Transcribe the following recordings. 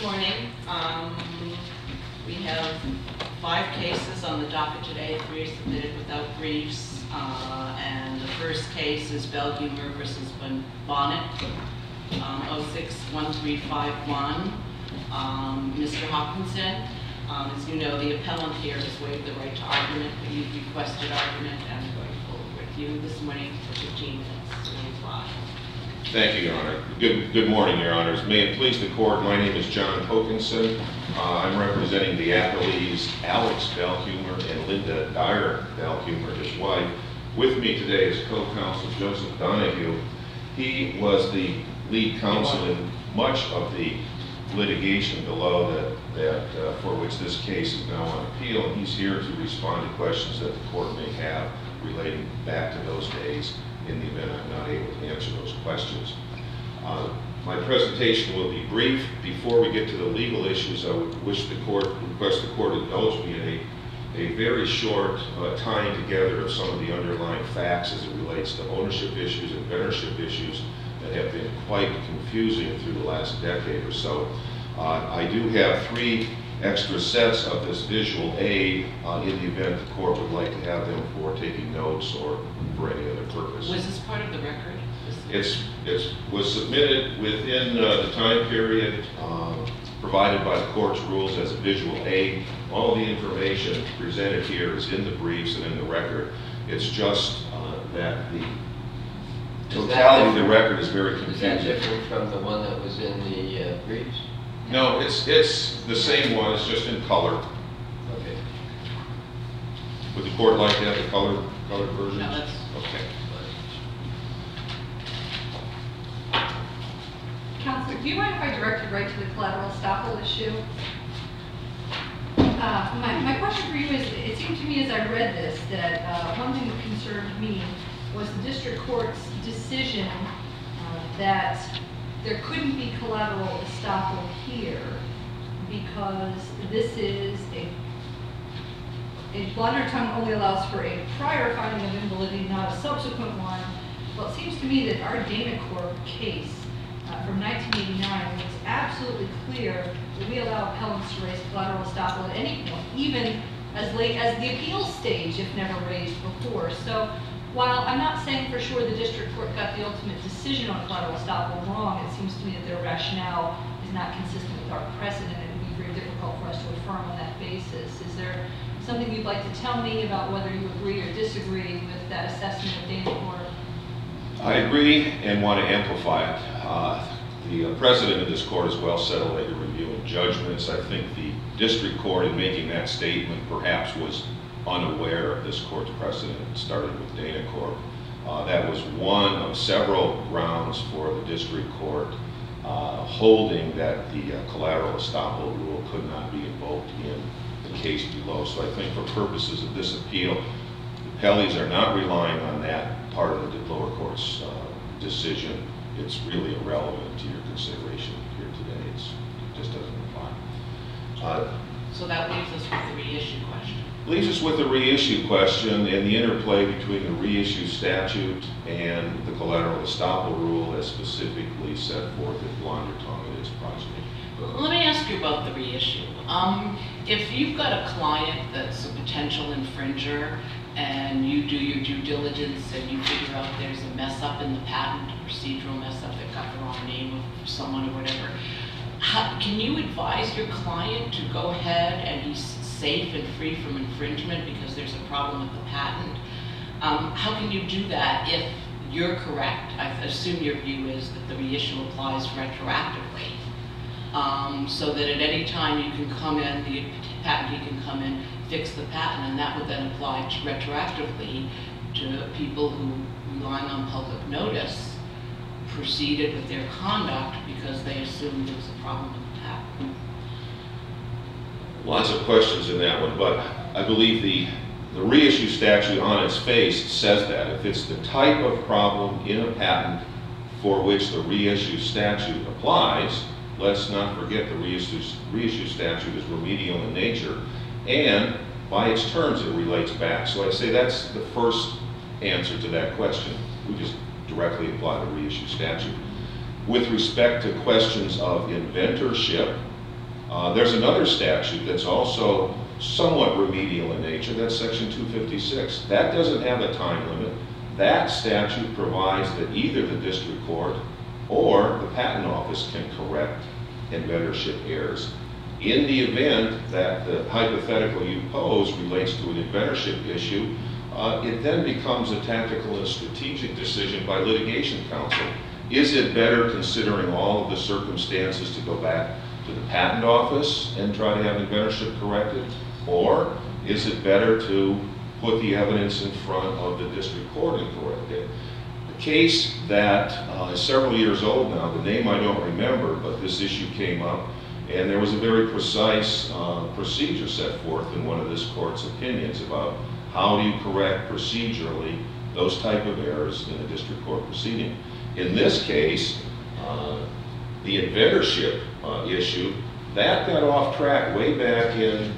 Good morning. We have 5 cases on the docket today. 3 are submitted without briefs. And the first case is Belhumeur versus Bonnet, 061351. Mr. Hopkinson, as you know, the appellant here has waived the right to argument, but you've requested argument, and I'm going forward with you this morning for 15 minutes. Thank you, Your Honor. Good morning, Your Honors. May it please the Court, my name is John Hokinson. I'm representing the appellees Alex Belhumeur and Linda Dyer Belhumeur, his wife. With me today is co-counsel Joseph Donahue. He was the lead counsel in much of the litigation below that for which this case is now on appeal, and he's here to respond to questions that the Court may have relating back to those days in the event I'm not able to answer those questions. My presentation will be brief. Before we get to the legal issues, I would request the Court indulge me in a very short tying together of some of the underlying facts as it relates to ownership issues and inventorship issues that have been quite confusing through the last decade or so. I do have 3 extra sets of this visual aid in the event the Court would like to have them for taking notes or for any other purpose. Was this part of the record? It was submitted within the time period provided by the Court's rules as a visual aid. All the information presented here is in the briefs and in the record. It's just that the totality of the record is very confusing. Is that different from the one that was in the briefs? No, it's the same one, it's just in color. Okay. Would the Court like to have the colored version? No, that's okay. Counselor, do you mind if I direct you right to the collateral estoppel issue? My question for you is, it seemed to me as I read this that one thing that concerned me was the district court's decision that there couldn't be collateral estoppel here because this is a blunder tongue only allows for a prior finding of invalidity, not a subsequent one. Well, it seems to me that our Danacorp case from 1989 makes absolutely clear that we allow appellants to raise collateral estoppel at any point, even as late as the appeal stage, if never raised before. So while I'm not saying for sure the district court got the ultimate decision on collateral estoppel wrong, it seems to me that their rationale is not consistent with our precedent, and it would be very difficult for us to affirm on that basis. Is there something you'd like to tell me about whether you agree or disagree with that assessment of Danacorp? I agree and want to amplify it. The precedent of this Court is well settled at your review of judgments. I think the district court in making that statement perhaps was unaware of this Court's precedent. It started with Danacorp. That was one of several grounds for the district court holding that the collateral estoppel rule could not be invoked in the case below. So I think for purposes of this appeal, the appellees are not relying on that part of the lower court's decision. It's really irrelevant to your consideration here today. It just doesn't apply. So that leaves us with the reissue question. Leaves us with the reissue question and the interplay between the reissue statute and the collateral estoppel rule as specifically set forth in Blondertongue and its progeny. Let me ask you about the reissue. If you've got a client that's a potential infringer and you do your due diligence and you figure out there's a mess up in the patent, a procedural mess up, they've got the wrong name of someone or whatever, can you advise your client to go ahead and be safe and free from infringement because there's a problem with the patent? How can you do that if you're correct? I assume your view is that the reissue applies retroactively, so that at any time you can come in, the patentee can come in, fix the patent, and that would then apply retroactively to people who, relying on public notice, proceeded with their conduct because they assumed there was a problem with the patent. Lots of questions in that one, but I believe the reissue statute on its face says that. If it's the type of problem in a patent for which the reissue statute applies, let's not forget the reissue statute is remedial in nature, and by its terms it relates back. So I'd say that's the first answer to that question. We just directly apply the reissue statute. With respect to questions of inventorship, There's another statute that's also somewhat remedial in nature, that's section 256. That doesn't have a time limit. That statute provides that either the district court or the patent office can correct inventorship errors. In the event that the hypothetical you pose relates to an inventorship issue, it then becomes a tactical and strategic decision by litigation counsel. Is it better, considering all of the circumstances, to go back to the patent office and try to have inventorship corrected? Or is it better to put the evidence in front of the district court and correct it? The case that is several years old now, the name I don't remember, but this issue came up, and there was a very precise procedure set forth in one of this court's opinions about how do you correct procedurally those type of errors in a district court proceeding. In this case, the inventorship issue, that got off track way back in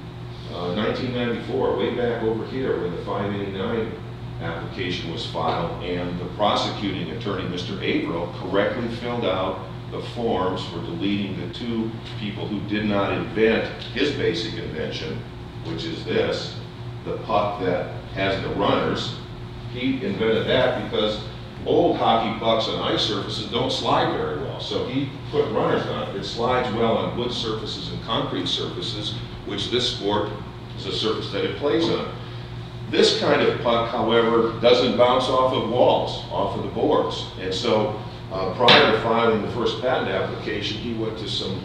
1994, way back over here when the 589 application was filed, and the prosecuting attorney, Mr. Averill, correctly filled out the forms for deleting the two people who did not invent his basic invention, which is this, the puck that has the runners. He invented that because old hockey pucks on ice surfaces don't slide very well, so he put runners on it. It slides well on wood surfaces and concrete surfaces, which this sport is a surface that it plays on. This kind of puck, however, doesn't bounce off of walls, off of the boards. And so prior to filing the first patent application, he went to some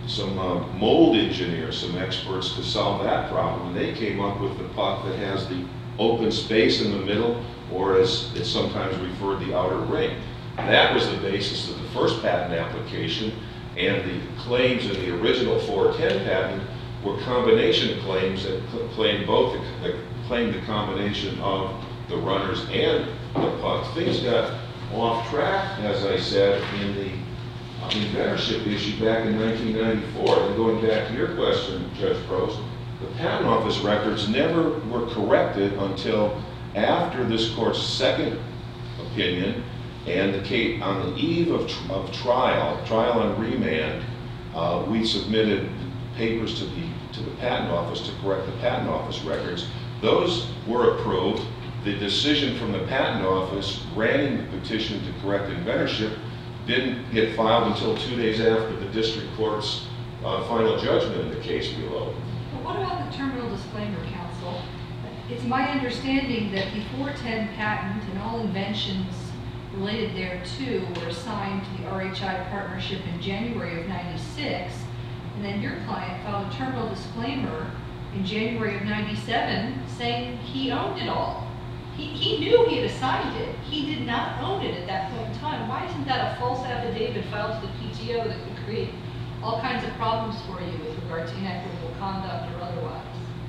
mold engineers, some experts, to solve that problem. And they came up with the puck that has the open space in the middle, or as it's sometimes referred, the outer ring. That was the basis of the first patent application, and the claims in the original 410 patent were combination claims that claimed both, claimed the combination of the runners and the pucks. Things got off track, as I said, in the inventorship issue back in 1994. And going back to your question, Judge Prost, the Patent Office records never were corrected until after this court's second opinion, and the case on the eve of trial on remand, we submitted papers to the Patent Office to correct the Patent Office records. Those were approved. The decision from the Patent Office granting the petition to correct inventorship didn't get filed until 2 days after the district court's final judgment in the case below. But what about the terminal disclaimer, counsel? It's my understanding that the 410 patent and all inventions related thereto were assigned to the RHI partnership in January of '96, and then your client filed a terminal disclaimer in January of '97 saying he owned it all. He knew he had assigned it. He did not own it at that point in time. Why isn't that a false affidavit filed to the PTO that could create all kinds of problems for you with regard to inequitable conduct or otherwise?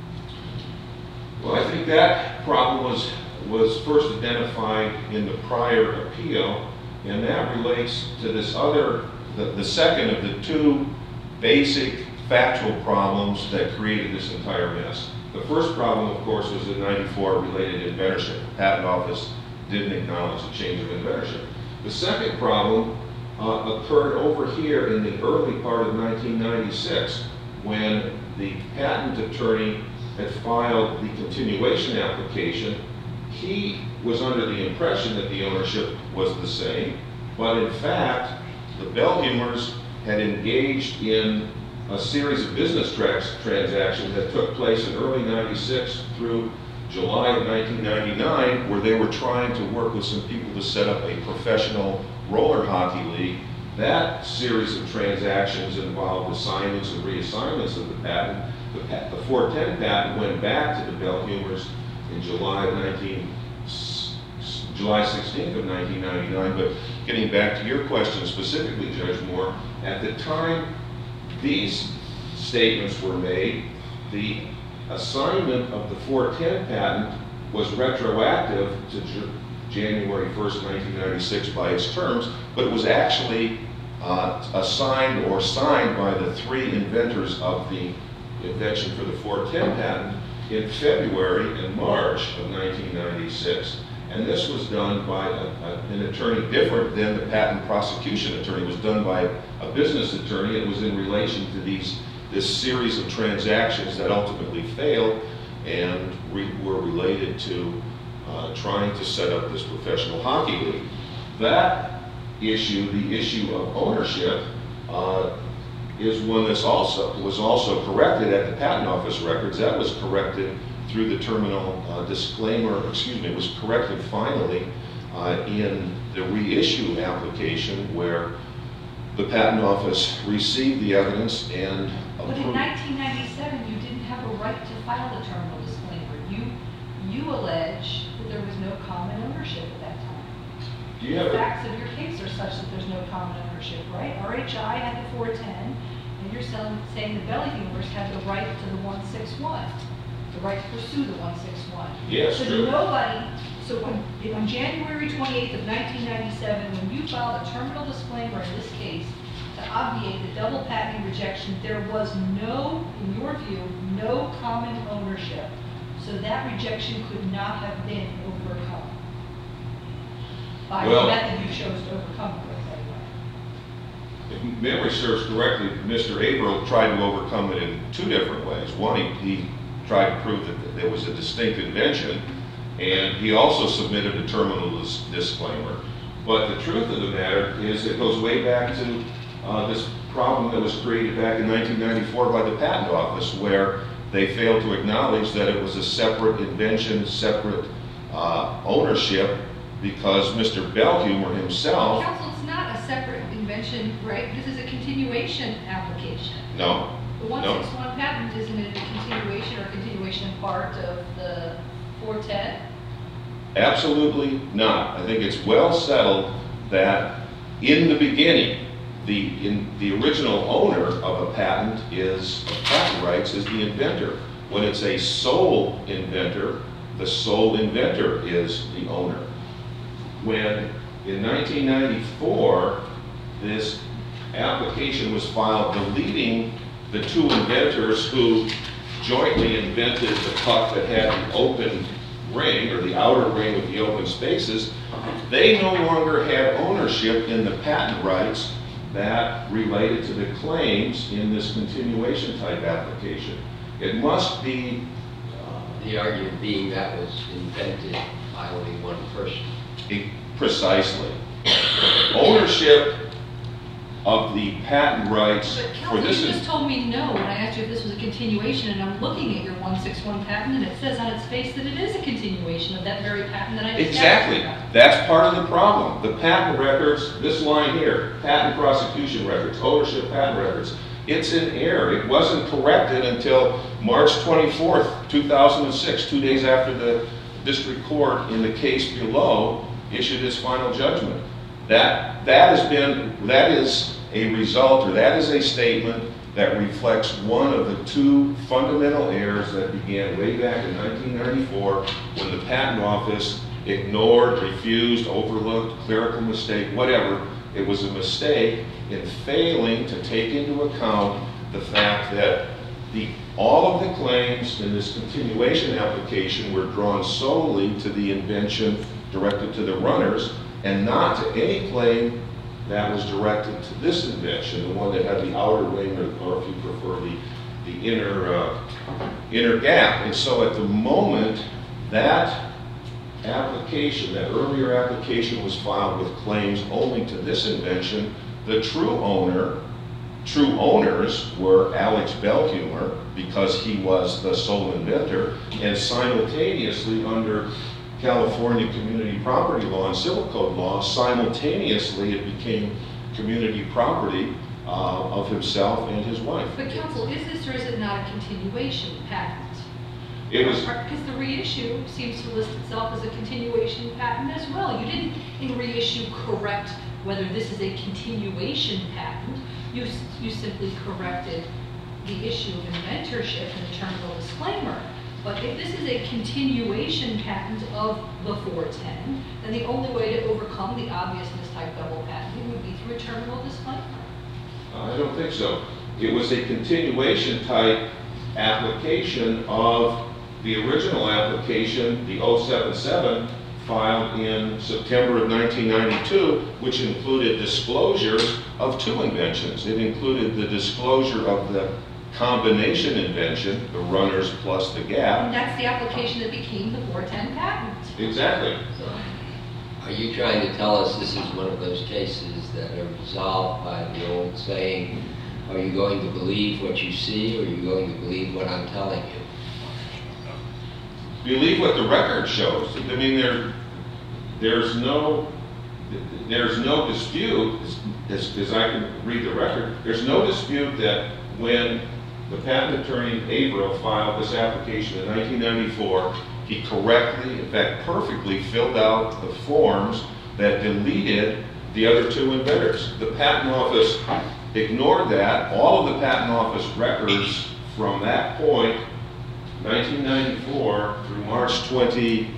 Well, I think that problem was first identified in the prior appeal, and that relates to this other, the second of the two basic factual problems that created this entire mess. The first problem, of course, was the '94 related inventorship. The Patent Office didn't acknowledge the change of inventorship. The second problem occurred over here in the early part of 1996, when the patent attorney had filed the continuation application. He was under the impression that the ownership was the same, but in fact, the Bellhumers had engaged in a series of business transactions that took place in early '96 through July of 1999, where they were trying to work with some people to set up a professional roller hockey league. That series of transactions involved assignments and reassignments of the patent. The 410 patent went back to the Bellhumers in July 16th of 1999. But getting back to your question specifically, Judge Moore, at the time these statements were made, the assignment of the 410 patent was retroactive to January 1st, 1996 by its terms, but it was actually assigned or signed by the three inventors of the invention for the 410 patent in February and March of 1996. And this was done by an attorney different than the patent prosecution attorney. It was done by a business attorney. It was in relation to this series of transactions that ultimately failed and were related to trying to set up this professional hockey league. That issue, the issue of ownership, is one that was also corrected at the Patent Office records. That was corrected through the terminal disclaimer, it was corrected finally in the reissue application where the Patent Office received the evidence and But in 1997, you didn't have a right to file the terminal disclaimer. You allege that there was no common ownership at that time. Do you have The a, facts of your case are such that there's no common ownership, right? RHI had the 410, and you're saying the Belly Humors had the right to the 161, the right to pursue the 161. yes, So true. on January 28th of 1997, when you filed a terminal disclaimer in this case to obviate the double patent rejection, there was no, in your view, no common ownership. So that rejection could not have been overcome by the Well- method you chose to overcome it with, anyway. If memory serves correctly, Mr. Averill tried to overcome it in two different ways. One, he tried to prove that there was a distinct invention, and he also submitted a terminal disclaimer. But the truth of the matter is it goes way back to this problem that was created back in 1994 by the Patent Office, where they failed to acknowledge that it was a separate invention, separate ownership, because Mr. Belhumor himself, Counsel, it's not a separate invention, right? This is a continuation application. no, The 161 patent, isn't it a continuation or continuation in part of the 410? absolutely not. I think it's well settled that in the beginning, the original owner of a patent of patent rights is the inventor. When it's a sole inventor, the sole inventor is the owner. When in 1994 this application was filed deleting the two inventors who jointly invented the puck that had the open ring, or the outer ring with the open spaces, they no longer had ownership in the patent rights that related to the claims in this continuation type application. It must be The argument being that was invented by only one person. precisely. Ownership of the patent rights But for Counsel, this you is just told me no when I asked you if this was a continuation, and I'm looking at your 161 patent, and it says on its face that it is a continuation of that very patent that I just asked you exactly. about. That's part of the problem. The patent records, this line here, patent prosecution records, ownership patent records, it's in error. It wasn't corrected until March 24th, 2006, 2 days after the district court in the case below issued its final judgment. That is a result, or that is a statement that reflects one of the two fundamental errors that began way back in 1994 when the Patent Office ignored, refused, overlooked, clerical mistake, whatever. It was a mistake in failing to take into account the fact that all of the claims in this continuation application were drawn solely to the invention directed to the runners and not to any claim that was directed to this invention, the one that had the outer ring, or if you prefer, the inner gap. And so at the moment that application, that earlier application was filed with claims only to this invention, the true owners were Alex Belhumor, because he was the sole inventor, and simultaneously under California community property law and civil code law, simultaneously it became community property of himself and his wife. But Counsel, is this or is it not a continuation patent? It was, Because the reissue seems to list itself as a continuation patent as well. You didn't, in reissue, correct whether this is a continuation patent. You simply corrected the issue of inventorship in the terminal disclaimer. But if this is a continuation patent of the 410, then the only way to overcome the obviousness type double patenting would be through a terminal disclaimer. I don't think so. It was a continuation type application of the original application, the 077, filed in September of 1992, which included disclosures of two inventions. It included the disclosure of the combination invention, the runners plus the And gap. that's the application that became the 410 patent. Exactly. So, are you trying to tell us this is one of those cases that are resolved by the old saying, are you going to believe what you see, or are you going to believe what I'm telling you? Believe what the record shows. I mean, there's no dispute, as I can read the record, there's no dispute that when the patent attorney Averill filed this application in 1994, he correctly, in fact perfectly, filled out the forms that deleted the other two inventors. The patent office ignored that. All of the patent office records from that point, 1994 through March 24th,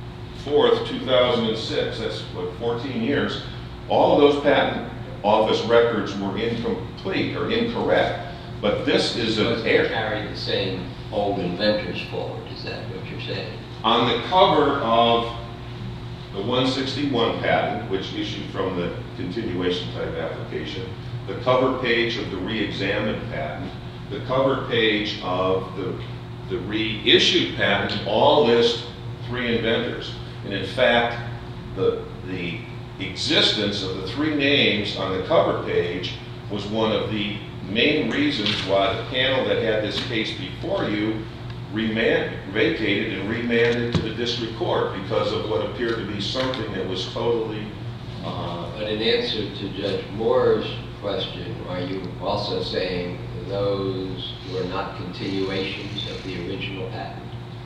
2006, that's what, 14 years, all of those patent office records were incomplete or incorrect. But this is an Because they carry the same old inventors forward, is that what you're saying? On the cover of the 161 patent, which issued from the continuation type application, the cover page of the re-examined patent, the cover page of the reissued patent, all list three inventors. And in fact, the existence of the three names on the cover page was one of the main reasons why the panel that had this case before you vacated and remanded to the district court because of what appeared to be something that was totally... But in answer to Judge Moore's question, are you also saying those were not continuations of the original patent?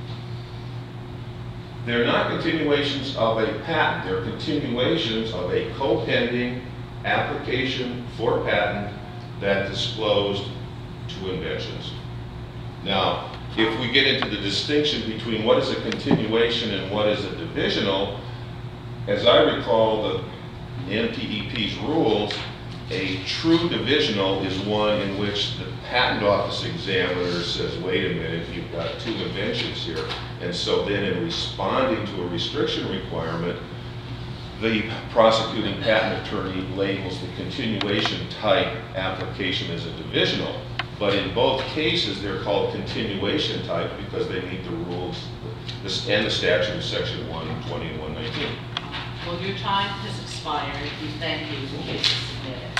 They're not continuations of a patent. They're continuations of a co-pending application for patent that disclosed two inventions. Now, if we get into the distinction between what is a continuation and what is a divisional, as I recall the NPEP's rules, a true divisional is one in which the patent office examiner says, wait a minute, you've got two inventions here. And so then in responding to a restriction requirement, the prosecuting patent attorney labels the continuation type application as a divisional. But in both cases, they're called continuation type because they meet the rules and the statute of section 120 and 119. Well, your time has expired. We thank you. The case is submitted.